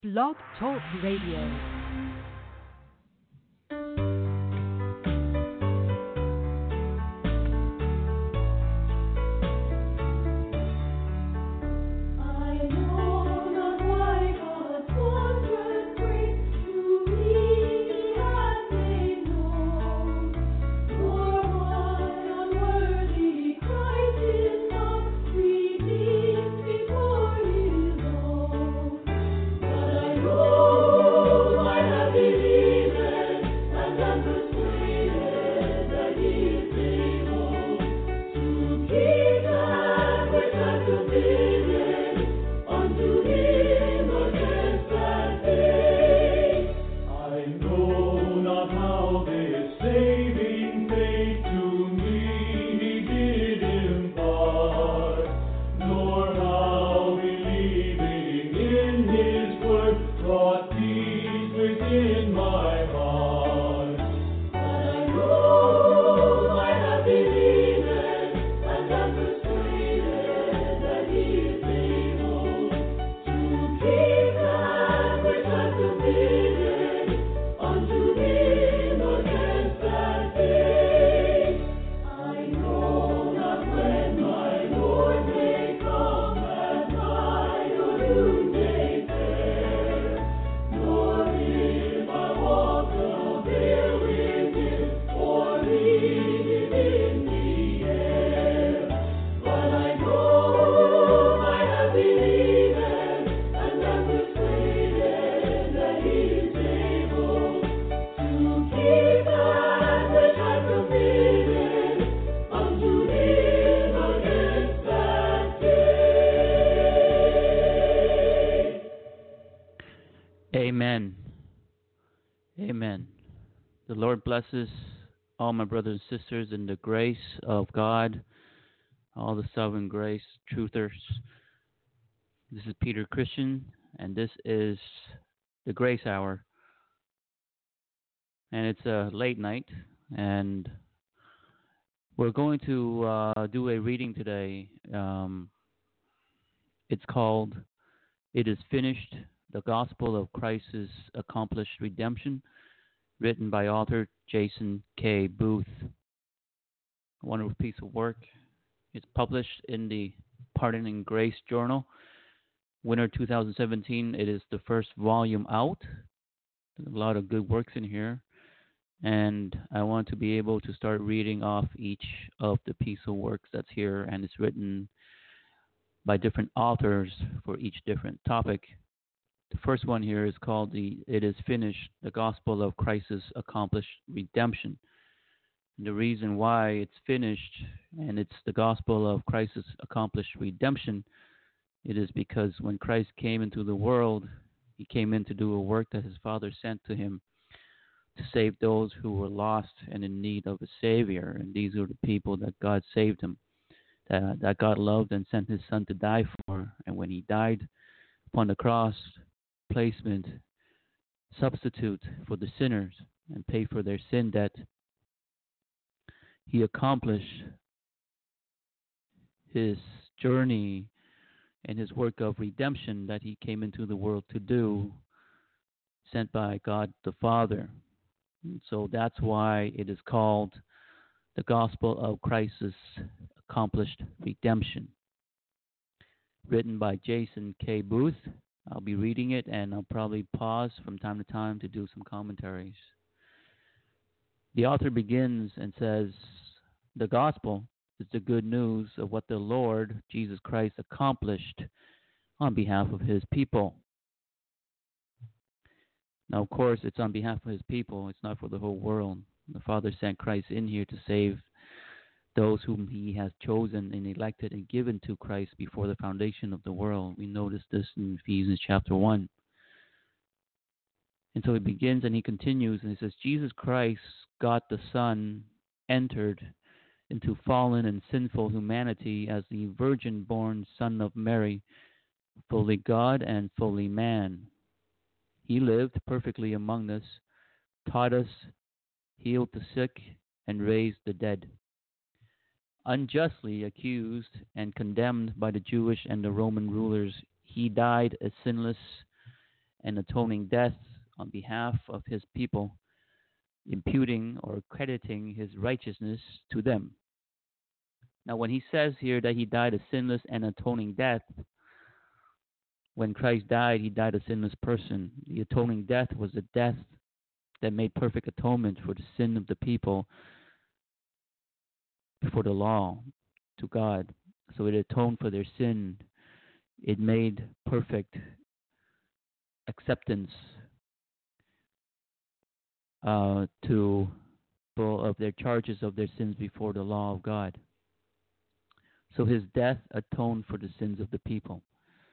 Blog Talk Radio. Amen. Amen. The Lord blesses all my brothers and sisters in the grace of God, all the sovereign grace truthers. This is Peter Christian, and this is the Grace Hour. And it's a late night, and we're going to do a reading today. It's called It Is Finished, the Gospel of Christ's Accomplished Redemption, written by author Jason K. Booth. A wonderful piece of work. It's published in the Pardoning Grace Journal, winter 2017. It is the first volume out. There's a lot of good works in here, and I want to be able to start reading off each of the piece of works that's here, and it's written by different authors for each different topic. The first one here is called It Is Finished, the Gospel of Christ's Accomplished Redemption. And the reason why it's finished and it's the Gospel of Christ's Accomplished Redemption, it is because when Christ came into the world, he came in to do a work that his Father sent to him to save those who were lost and in need of a Savior. And these are the people that God saved him, that God loved and sent his Son to die for. And when he died upon the cross, placement, substitute for the sinners and pay for their sin debt, he accomplished his journey and his work of redemption that he came into the world to do, sent by God the Father. And so that's why it is called the Gospel of Christ's Accomplished Redemption, written by Jason K. Booth. I'll be reading it, and I'll probably pause from time to time to do some commentaries. The author begins and says, the gospel is the good news of what the Lord Jesus Christ accomplished on behalf of his people. Now, of course, it's on behalf of his people. It's not for the whole world. The Father sent Christ in here to save those whom he has chosen and elected and given to Christ before the foundation of the world. We notice this in Ephesians chapter 1. And so he begins and he continues and he says, Jesus Christ, God the Son, entered into fallen and sinful humanity as the virgin-born Son of Mary, fully God and fully man. He lived perfectly among us, taught us, healed the sick, and raised the dead. Unjustly accused and condemned by the Jewish and the Roman rulers, he died a sinless and atoning death on behalf of his people, imputing or crediting his righteousness to them. Now, when he says here that he died a sinless and atoning death, when Christ died, he died a sinless person. The atoning death was a death that made perfect atonement for the sin of the people before the law to God. So it atoned for their sin. It made perfect acceptance to of their charges of their sins before the law of God. So his death atoned for the sins of the people.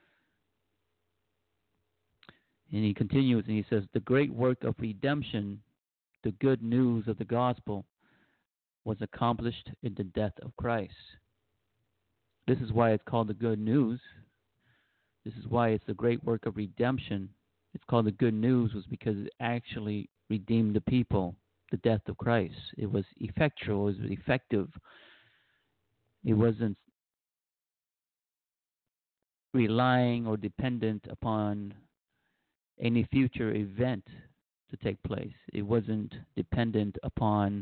And he continues and he says, the great work of redemption, the good news of the gospel, was accomplished in the death of Christ. This is why it's called the good news. This is why it's the great work of redemption. It's called the good news was because it actually redeemed the people, the death of Christ. It was effectual, it was effective. It wasn't relying or dependent upon any future event to take place. It wasn't dependent upon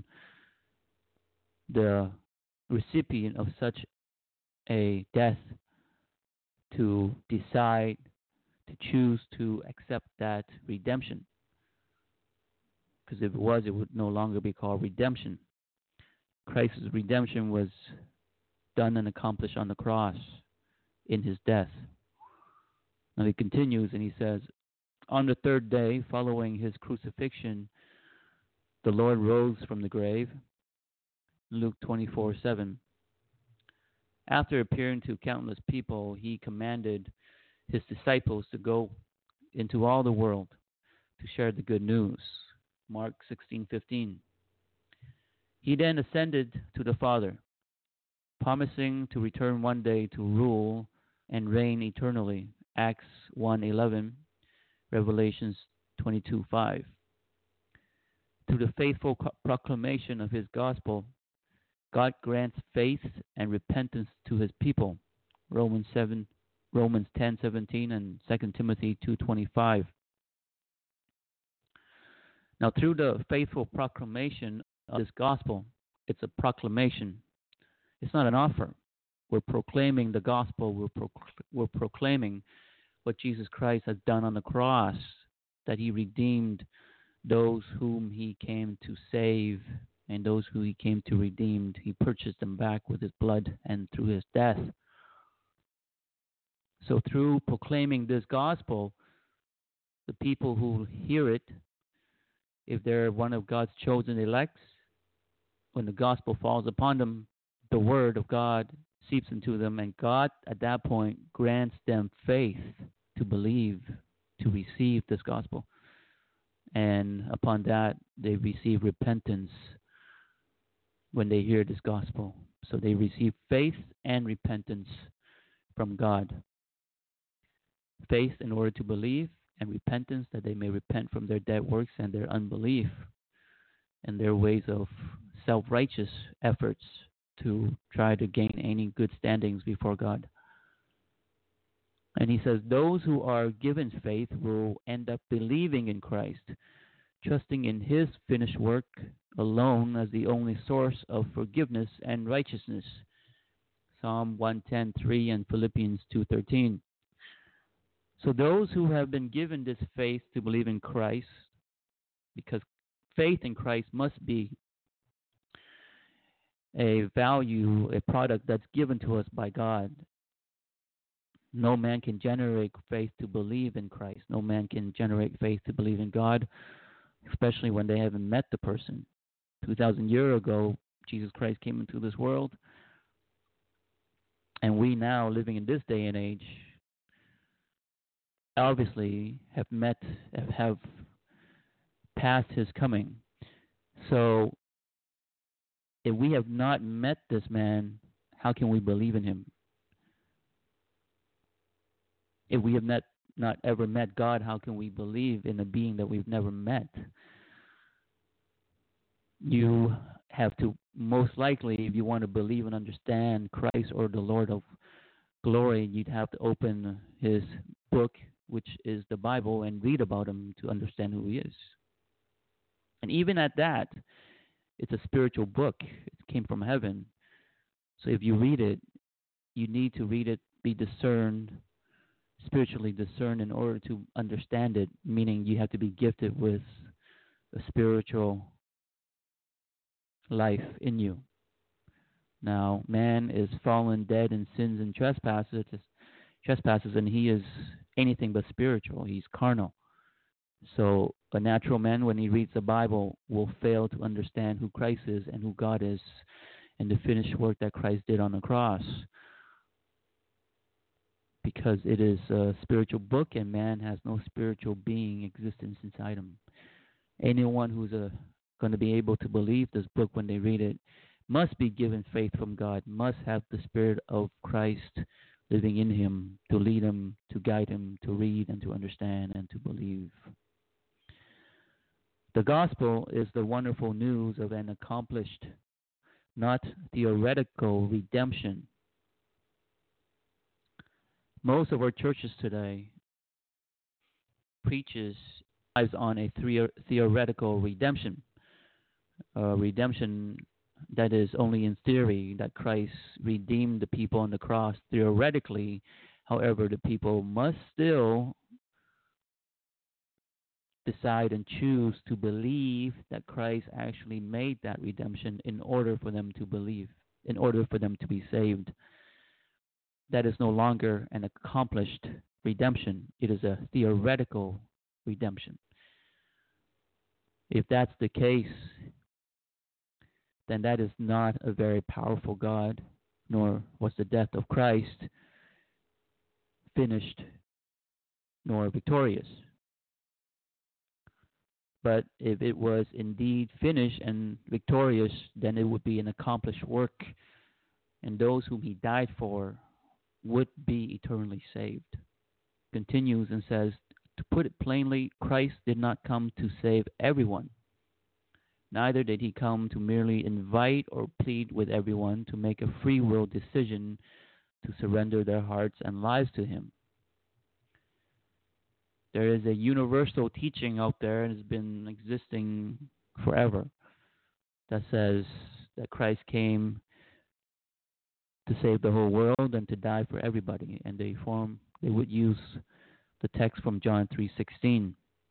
the recipient of such a death to decide, to choose to accept that redemption. Because if it was, it would no longer be called redemption. Christ's redemption was done and accomplished on the cross in his death. Now he continues and he says, on the third day following his crucifixion, the Lord rose from the grave. Luke 24:7. After appearing to countless people, he commanded his disciples to go into all the world to share the good news. Mark 16:15. He then ascended to the Father, promising to return one day to rule and reign eternally. Acts 1:11, Revelations 22:5. Through the faithful proclamation of his gospel, God grants faith and repentance to his people. Romans 10:17 and 2 Timothy 2:25. Now, through the faithful proclamation of this gospel, it's a proclamation. It's not an offer. We're proclaiming the gospel. We're proclaiming what Jesus Christ has done on the cross, that he redeemed those whom he came to save and those who he came to redeem. He purchased them back with his blood and through his death. So through proclaiming this gospel, the people who hear it, if they're one of God's chosen elects, when the gospel falls upon them, the word of God seeps into them, and God at that point grants them faith to believe, to receive this gospel. And upon that, they receive repentance when they hear this gospel. So they receive faith and repentance from God. Faith in order to believe, and repentance that they may repent from their dead works and their unbelief and their ways of self-righteous efforts to try to gain any good standings before God. And he says those who are given faith will end up believing in Christ, trusting in his finished work alone as the only source of forgiveness and righteousness. Psalm 110:3 and Philippians 2:13. So those who have been given this faith to believe in Christ, because faith in Christ must be a value, a product that's given to us by God. No man can generate faith to believe in Christ. No man can generate faith to believe in God, especially when they haven't met the person. 2,000 years ago, Jesus Christ came into this world, and we now, living in this day and age, obviously have passed his coming. So if we have not met this man, how can we believe in him? If we have not ever met God, how can we believe in a being that we've never met? You have to, most likely, if you want to believe and understand Christ or the Lord of glory, you'd have to open his book, which is the Bible, and read about him to understand who he is. And even at that, it's a spiritual book. It came from heaven. So if you read it, you need to read it, be discerned, spiritually discerned in order to understand it, meaning you have to be gifted with a spiritual life in you. Now, man is fallen, dead in sins and trespasses, and he is anything but spiritual. He's carnal. So a natural man, when he reads the Bible, will fail to understand who Christ is and who God is and the finished work that Christ did on the cross, because it is a spiritual book and man has no spiritual being existence inside him. Anyone who's going to be able to believe this book when they read it must be given faith from God, must have the Spirit of Christ living in him to lead him, to guide him, to read and to understand and to believe. The gospel is the wonderful news of an accomplished, not theoretical redemption. Most of our churches today preaches on a theoretical redemption, redemption that is only in theory, that Christ redeemed the people on the cross theoretically. However, the people must still decide and choose to believe that Christ actually made that redemption in order for them to believe, in order for them to be saved. That is no longer an accomplished redemption. It is a theoretical redemption. If that's the case, then that is not a very powerful God, nor was the death of Christ finished nor victorious. But if it was indeed finished and victorious, then it would be an accomplished work, and those whom he died for would be eternally saved. Continues and says, to put it plainly, Christ did not come to save everyone. Neither did he come to merely invite or plead with everyone to make a free will decision to surrender their hearts and lives to him. There is a universal teaching out there, and has been existing forever, that says that Christ came to save the whole world and to die for everybody. And they would use the text from John 3:16.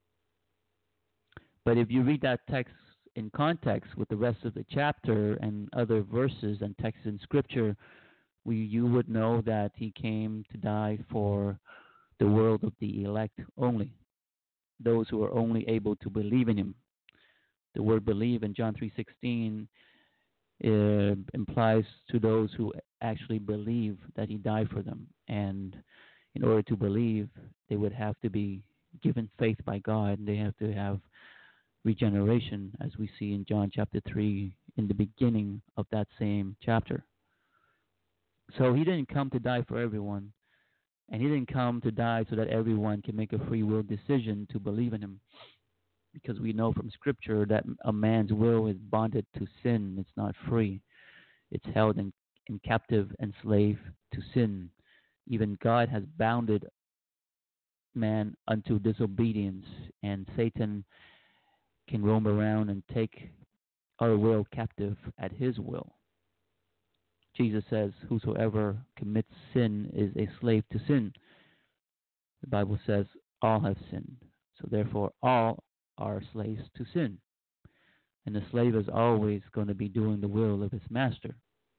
But if you read that text in context with the rest of the chapter and other verses and texts in Scripture, you would know that he came to die for the world of the elect only, those who are only able to believe in him. The word believe in John 3:16 implies to those who actually believe that he died for them. And in order to believe, they would have to be given faith by God. They have to have regeneration, as we see in John chapter 3, in the beginning of that same chapter. So he didn't come to die for everyone, and he didn't come to die so that everyone can make a free will decision to believe in him, because we know from Scripture that a man's will is bonded to sin. It's not free. It's held in captive and slave to sin. Even God has bounded man unto disobedience, and Satan can roam around and take our will captive at his will. Jesus says, whosoever commits sin is a slave to sin. The Bible says all have sinned. So therefore, all are slaves to sin. And the slave is always going to be doing the will of his master.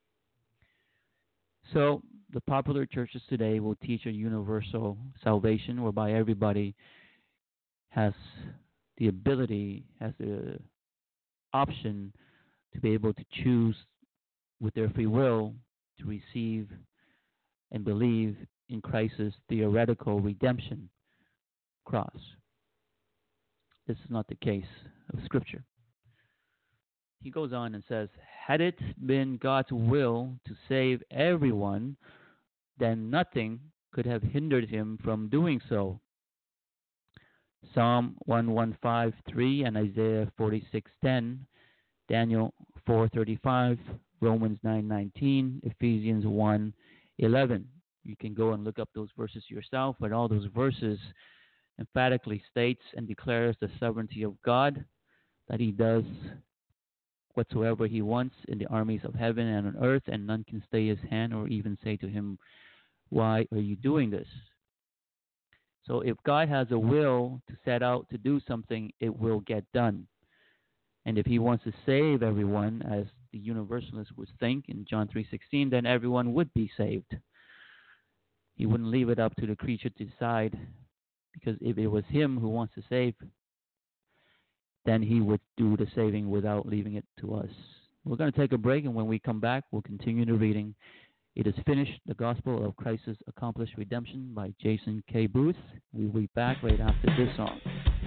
So the popular churches today will teach a universal salvation whereby everybody has the ability, has the option to be able to choose with their free will to receive and believe in Christ's theoretical redemption cross. This is not the case of Scripture. He goes on and says, had it been God's will to save everyone, then nothing could have hindered him from doing so. Psalm 115:3 and Isaiah 46:10, Daniel 4:35, Romans 9:19, Ephesians 1:11. You can go and look up those verses yourself, but all those verses emphatically states and declares the sovereignty of God, that he does whatsoever he wants in the armies of heaven and on earth, and none can stay his hand or even say to him, why are you doing this? So if God has a will to set out to do something, it will get done. And if he wants to save everyone, as the universalists would think in John 3:16, then everyone would be saved. He wouldn't leave it up to the creature to decide, because if it was him who wants to save, then he would do the saving without leaving it to us. We're going to take a break, and when we come back, we'll continue the reading. It is finished, the Gospel of Christ's Accomplished Redemption by Jason K. Booth. We'll be back right after this song.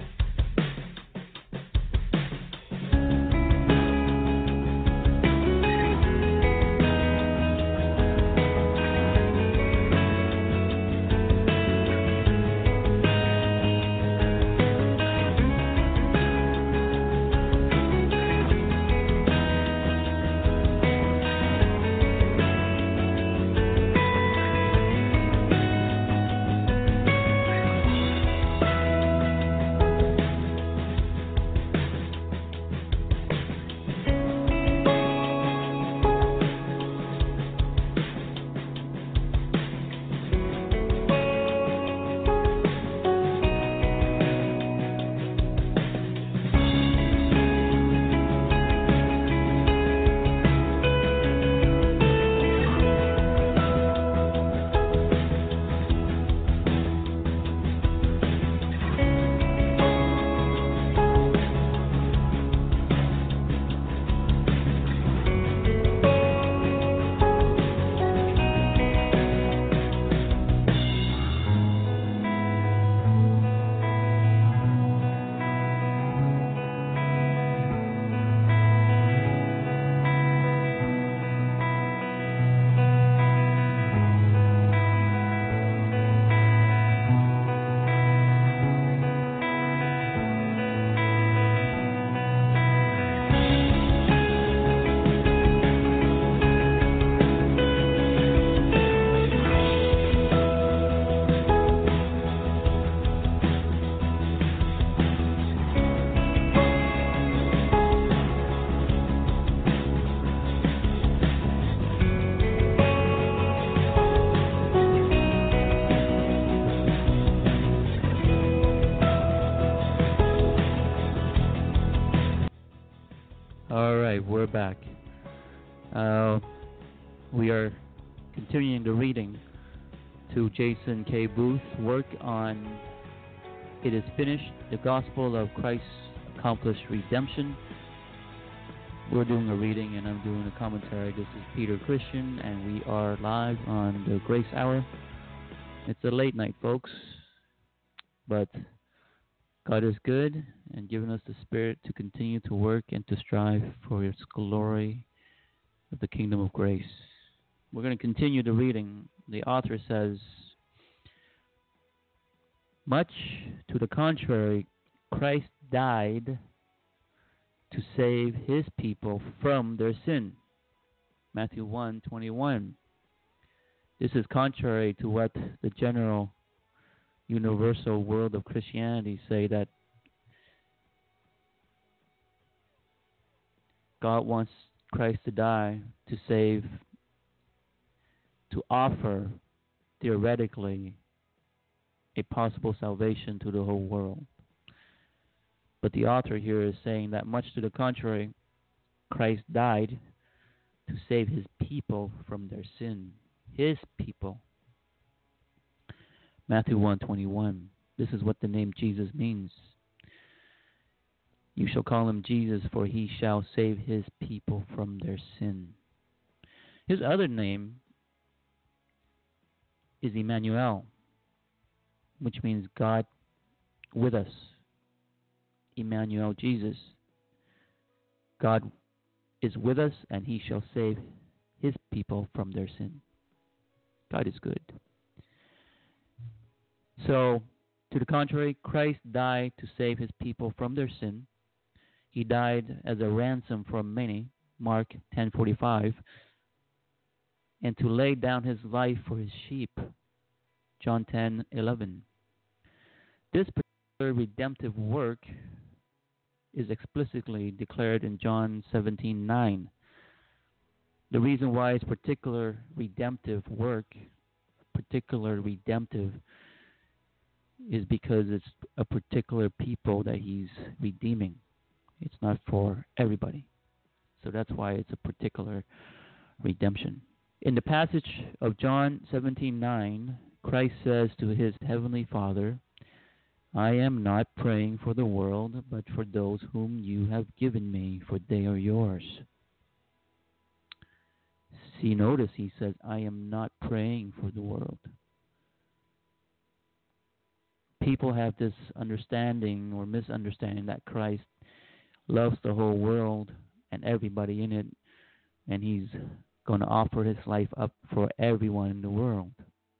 All right, we're back. We are continuing the reading to Jason K. Booth's work on It is Finished, the Gospel of Christ's Accomplished Redemption. We're doing a reading and I'm doing a commentary. This is Peter Christian, and we are live on the Grace Hour. It's a late night, folks, but God is good and given us the Spirit to continue to work and to strive for His glory of the kingdom of grace. We're going to continue the reading. The author says, much to the contrary, Christ died to save His people from their sin. Matthew 1:21. This is contrary to what the general universal world of Christianity say, that God wants Christ to die to save, to offer theoretically a possible salvation to the whole world. But the author here is saying that much to the contrary, Christ died to save His people from their sin. His people. Matthew 1:21. This is what the name Jesus means. You shall call Him Jesus, for He shall save His people from their sin. His other name is Emmanuel, which means God with us. Emmanuel, Jesus. God is with us, and He shall save His people from their sin. God is good. So, to the contrary, Christ died to save His people from their sin. He died as a ransom for many, Mark 10:45. and to lay down his life for his sheep. John 10:11. This particular redemptive work is explicitly declared in John 17:9. The reason why it's particular redemptive is because it's a particular people that he's redeeming. It's not for everybody. So that's why it's a particular redemption. In the passage of John 17:9, Christ says to his heavenly Father, I am not praying for the world, but for those whom you have given me, for they are yours. See, notice he says, I am not praying for the world. People have this understanding or misunderstanding that Christ loves the whole world and everybody in it, and he's going to offer his life up for everyone in the world.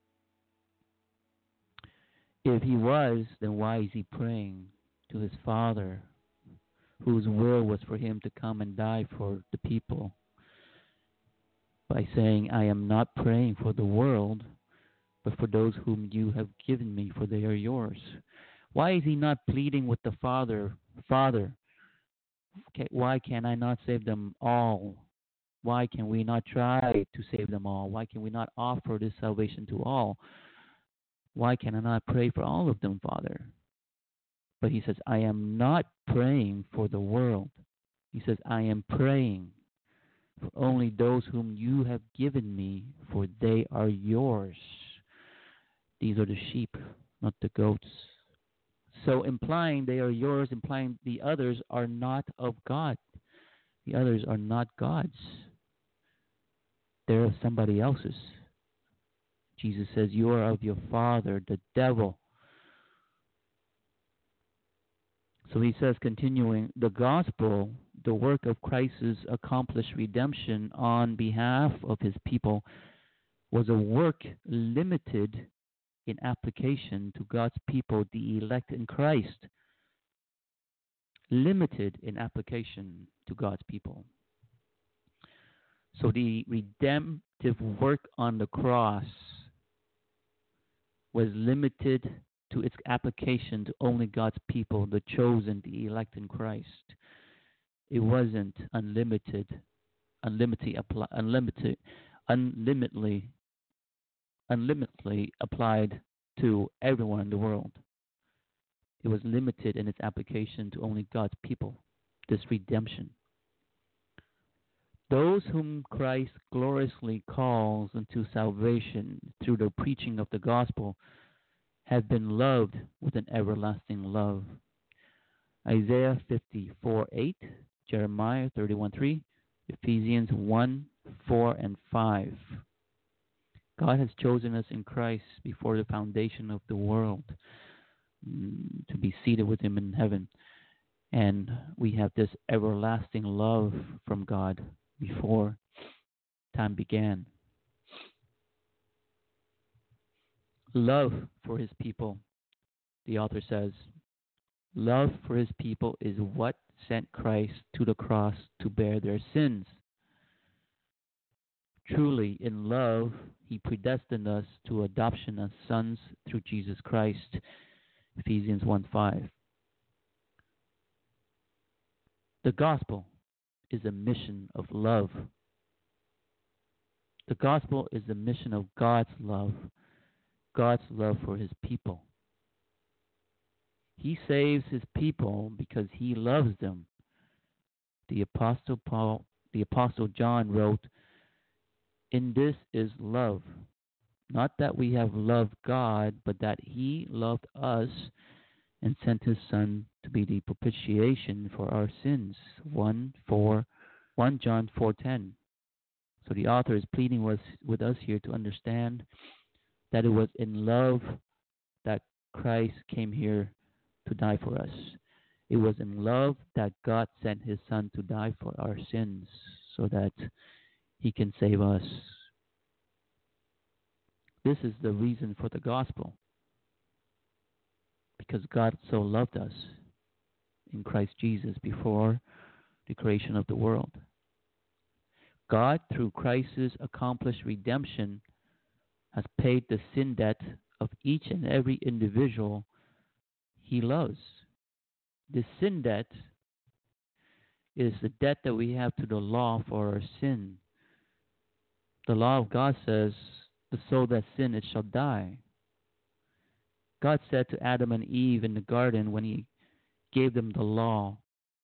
If he was, then why is he praying to his Father, whose will was for him to come and die for the people, by saying, I am not praying for the world, but for those whom you have given me, for they are yours? Why is he not pleading with the Father, Father, why can I not save them all? Why can we not try to save them all? Why can we not offer this salvation to all? Why can I not pray for all of them, Father? But he says, I am not praying for the world. He says, I am praying for only those whom you have given me, for they are yours. These are the sheep, not the goats. So implying they are yours, implying the others are not of God. The others are not God's. They're of somebody else's. Jesus says, you are of your father, the devil. So he says, continuing, the gospel, the work of Christ's accomplished redemption on behalf of his people, was a work limited in application to God's people, the elect in Christ. Limited in application to God's people. So the redemptive work on the cross was limited to its application to only God's people, the chosen, the elect in Christ. It wasn't unlimitedly applied to everyone in the world. It was limited in its application to only God's people, this redemption. Those whom Christ gloriously calls into salvation through the preaching of the gospel have been loved with an everlasting love. Isaiah 54:8, Jeremiah 31:3, Ephesians 1:4 and 5. God has chosen us in Christ before the foundation of the world to be seated with him in heaven. And we have this everlasting love from God before time began. Love for his people, the author says, love for his people is what sent Christ to the cross to bear their sins. Truly, in love, he predestined us to adoption as sons through Jesus Christ. Ephesians 1:5. The gospel is a mission of love. The gospel is the mission of God's love for his people. He saves his people because he loves them. The Apostle John wrote, in this is love, not that we have loved God, but that he loved us and sent his Son to be the propitiation for our sins. 1 John 4:10. So the author is pleading with us here to understand that it was in love that Christ came here to die for us. It was in love that God sent his Son to die for our sins so that he can save us. This is the reason for the gospel. Because God so loved us in Christ Jesus before the creation of the world. God, through Christ's accomplished redemption, has paid the sin debt of each and every individual he loves. The sin debt is the debt that we have to the law for our sin. The law of God says, the soul that sin, it shall die. God said to Adam and Eve in the garden when he gave them the law,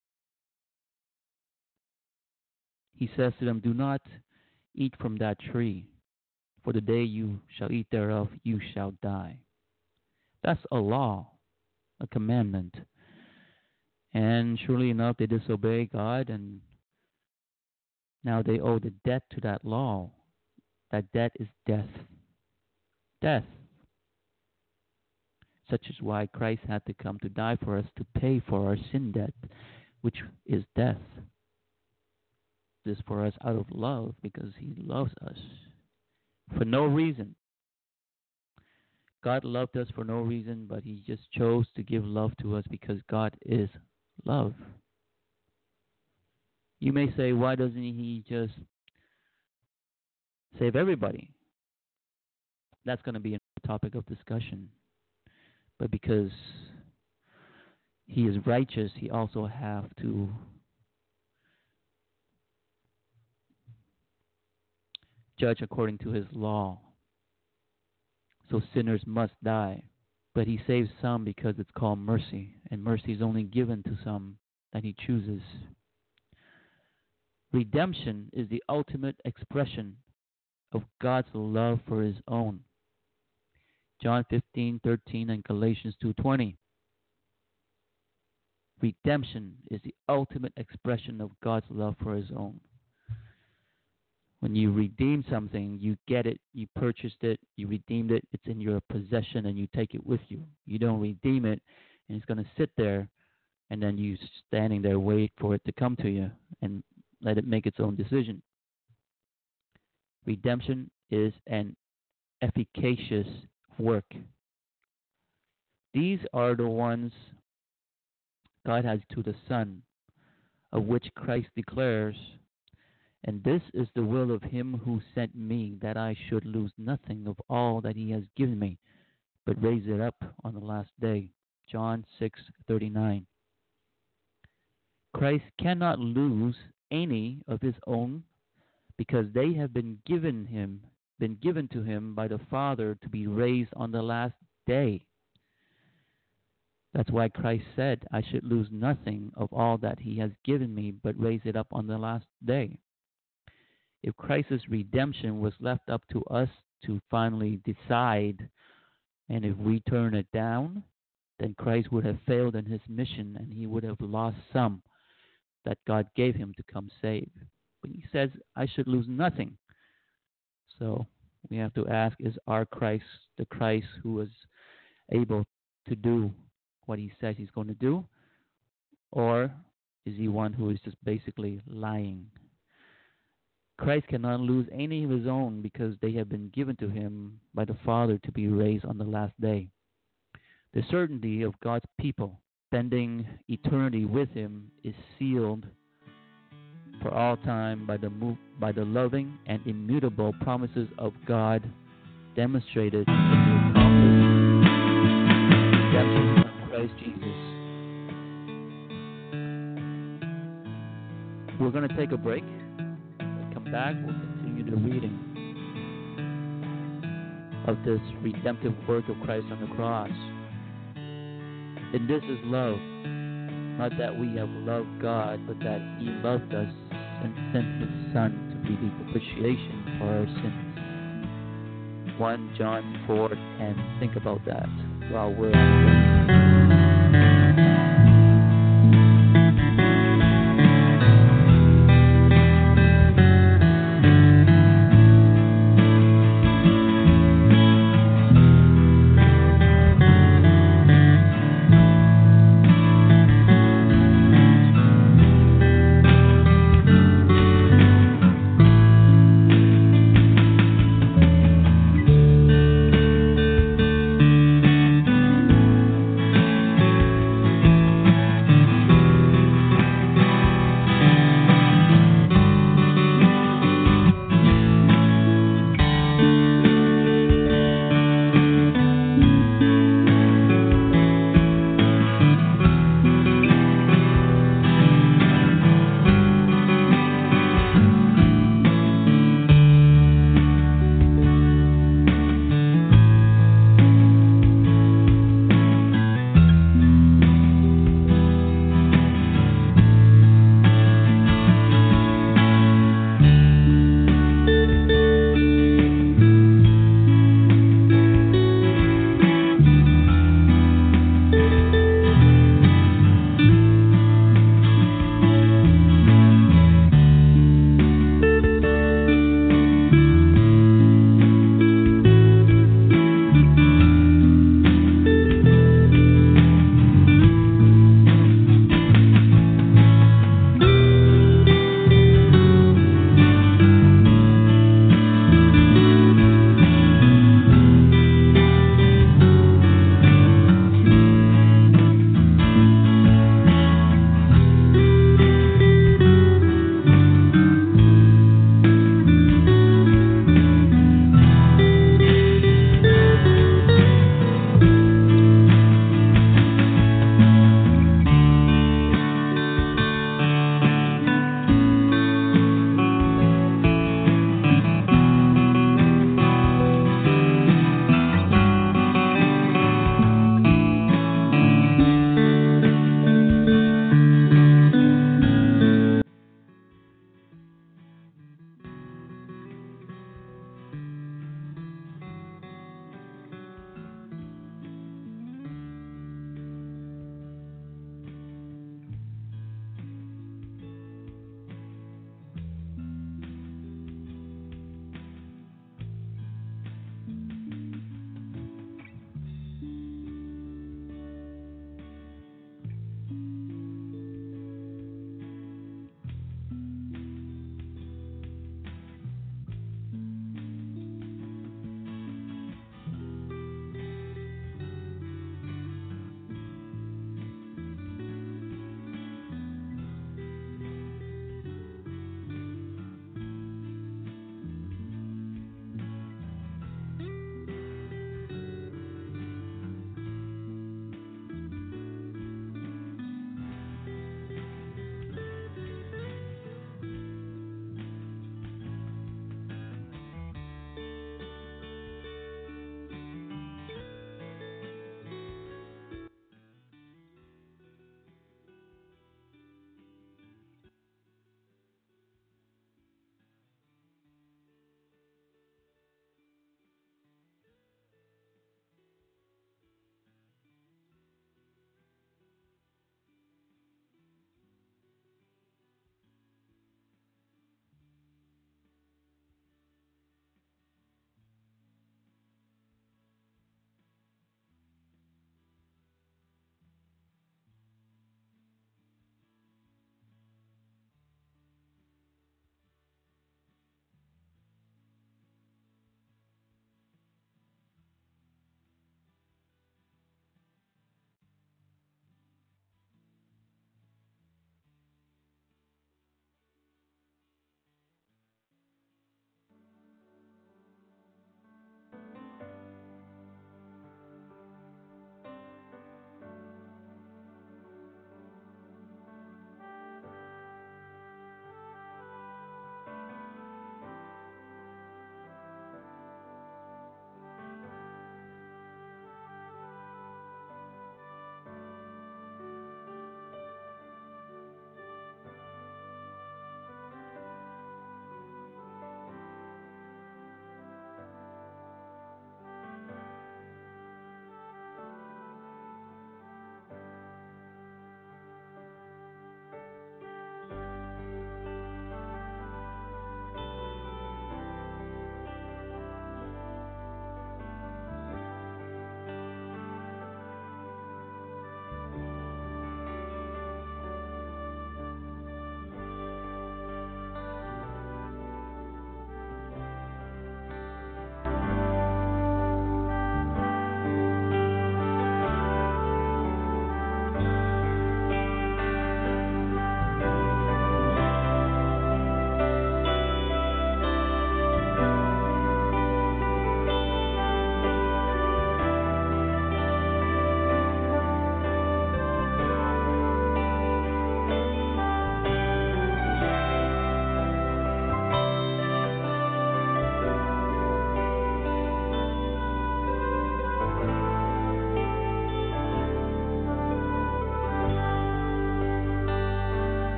he says to them, do not eat from that tree, for the day you shall eat thereof, you shall die. That's a law, a commandment. And surely enough, they disobey God, and now they owe the debt to that law. That debt is death. Death. Such is why Christ had to come to die for us, to pay for our sin debt, which is death. This for us out of love, because he loves us for no reason. God loved us for no reason, but he just chose to give love to us because God is love. You may say, why doesn't he just save everybody? That's going to be a topic of discussion. But because he is righteous, he also have to judge according to his law. So sinners must die. But he saves some because it's called mercy. And mercy is only given to some that he chooses. Redemption is the ultimate expression of God's love for his own. John 15:13 and Galatians 2:20. Redemption is the ultimate expression of God's love for his own. When you redeem something, you get it, you purchased it, you redeemed it, it's in your possession and you take it with you. You don't redeem it and it's going to sit there and then you standing there wait for it to come to you and let it make its own decision. Redemption is an efficacious work. These are the ones God has to the Son, of which Christ declares, and this is the will of him who sent me, that I should lose nothing of all that he has given me, but raise it up on the last day. John 6:39. Christ cannot lose any of his own because they have been given to him by the Father to be raised on the last day. That's why Christ said, I should lose nothing of all that he has given me, but raise it up on the last day. If Christ's redemption was left up to us to finally decide, and if we turn it down, then Christ would have failed in his mission and he would have lost some that God gave him to come save. But he says, I should lose nothing. So we have to ask, is our Christ the Christ who is able to do what he says he's going to do? Or is he one who is just basically lying? Christ cannot lose any of his own because they have been given to him by the Father to be raised on the last day. The certainty of God's people spending eternity with him is sealed for all time by the loving and immutable promises of God demonstrated in the accomplished redemption of Christ Jesus. We're going to take a break. When we come back, we'll continue the reading of this redemptive work of Christ on the cross. And this is love. Not that we have loved God, but that he loved us and sent his Son to be the propitiation for our sins. 1 John 4:10. Think about that while we're